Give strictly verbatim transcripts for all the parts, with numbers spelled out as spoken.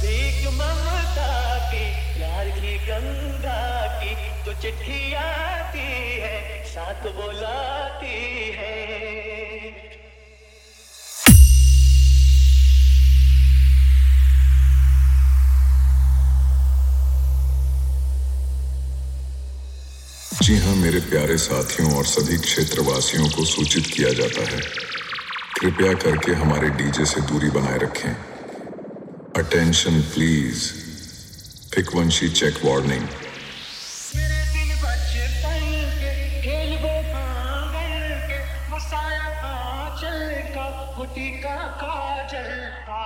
भीख ममता की प्यार की गंगा की तो चिट्ठी आती है साथ बुलाती है। जी हाँ, मेरे प्यारे साथियों और सभी क्षेत्रवासियों को सूचित किया जाता है, कृपया करके हमारे डीजे से दूरी बनाए रखें। Attention please, frequency check warning. मेरे दिन बचपन के खेल वो आंगन के वसाया आंचल का होठी का काजल का।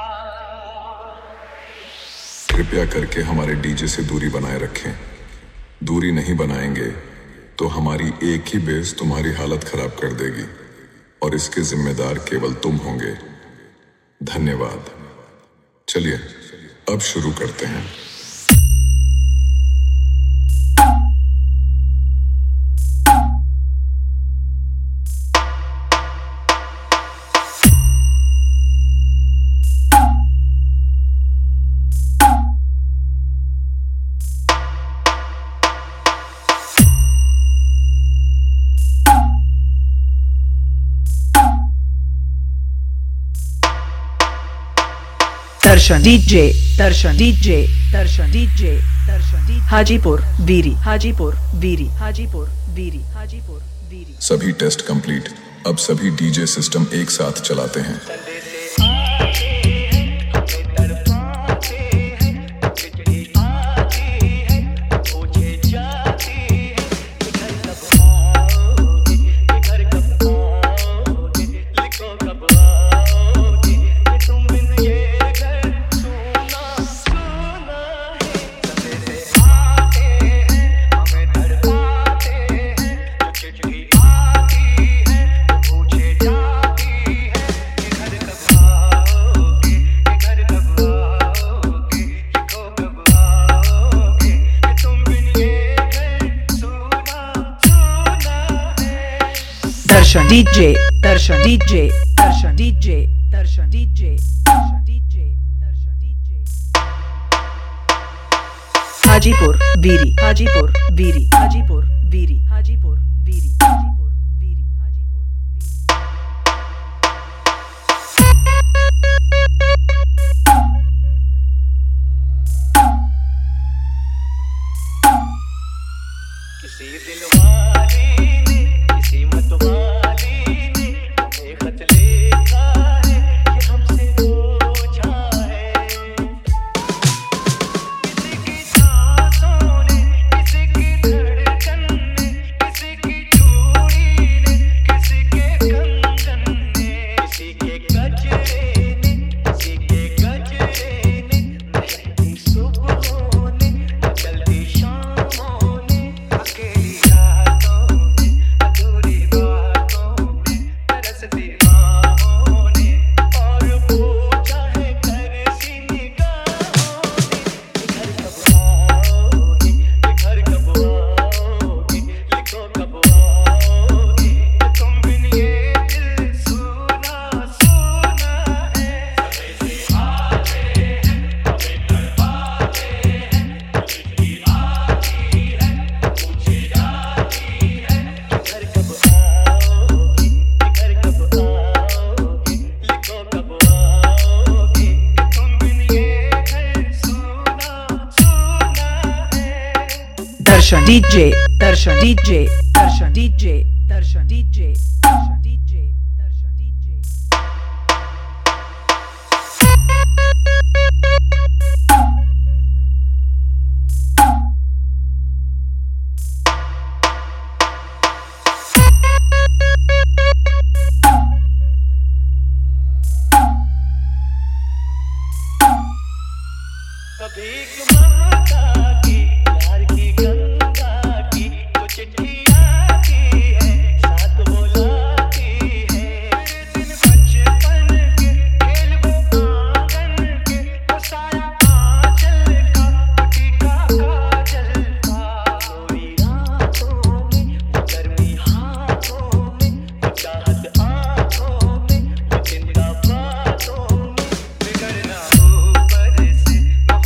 कृपया करके हमारे डीजे से दूरी बनाए रखें। दूरी नहीं बनाएंगे तो हमारी एक ही बेस तुम्हारी हालत खराब कर देगी और इसके जिम्मेदार केवल तुम होंगे। धन्यवाद। चलिए अब शुरू करते हैं। Darshan DJ Darshan DJ Darshan DJ Darshan DJ Hajipur Biri Hajipur Biri Hajipur Biri Hajipur बीरी। सभी टेस्ट कंप्लीट। अब सभी डीजे सिस्टम एक साथ चलाते हैं। Darshan DJ Darshan DJ Darshan DJ Darshan DJ Darshan DJ Darshan DJ Hajipur Biri Hajipur Biri Hajipur Biri Hajipur Biri Hajipur Biri Hajipur किसी दिलवाली ने किसी मतवाली ने हमें खत लिखा है कि हमसे पूछा है। किसी की सांसों ने किसी की धड़कन ने किसी की चूड़ी ने किसी के कंगन ने किसी के गजरे ने किसी के गजरे ने महकती सुबहों ने मचलती शामों ने अकेली रातों में अधूरी बातों में तरसती बाहों ने और पूछा है करसी निगाहों ने घर कब आओगे घर कब आओगे लिखो कब आओगे तुम बिन ये दिल सुना सुना है। समय से आते हैं हमें तड़पाते हैं चिट्ठी आती है पूछे जाती है घर कब आओगे घर कब आओगे लिखो कब आओगे तुम बिन ये घर सुना सुना है। Darshan DJ Darshan DJ Darshan DJ Darshan DJ Darshan DJ Darshan DJ कभी ममता की प्यार की गंगा की तो चिट्ठी आती है साथ बुलाती है। मेरे दिन बचपन के खेल वो आंगन के वसाया आंचल का होठी का काजल का। गोरी रातों में वो गर्मी हाथों में वो चाहत आंखों में वो चिंता बातों में बिगड़ना ऊपर से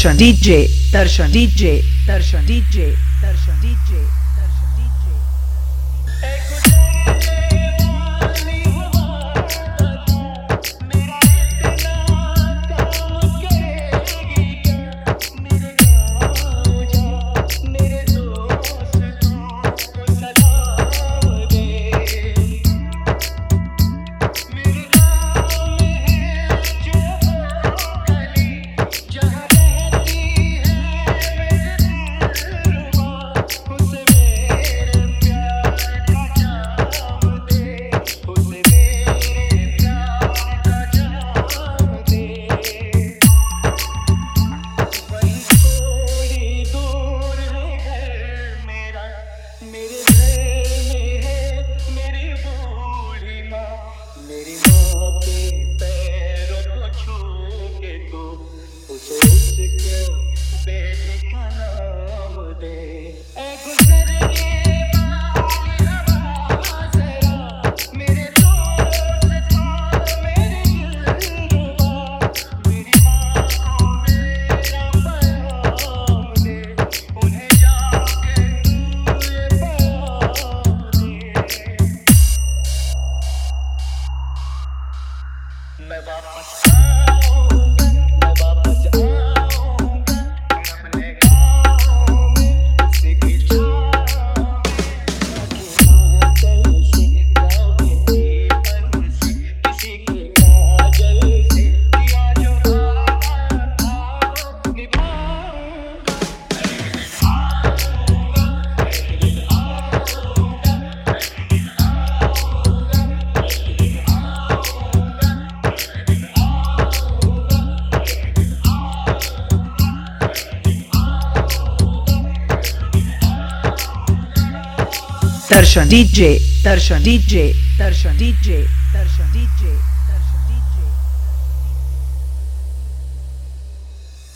Darshan DJ Darshan DJ Darshan DJ Darshan DJ Darshan DJ Darshan DJ Darshan DJ Darshan DJ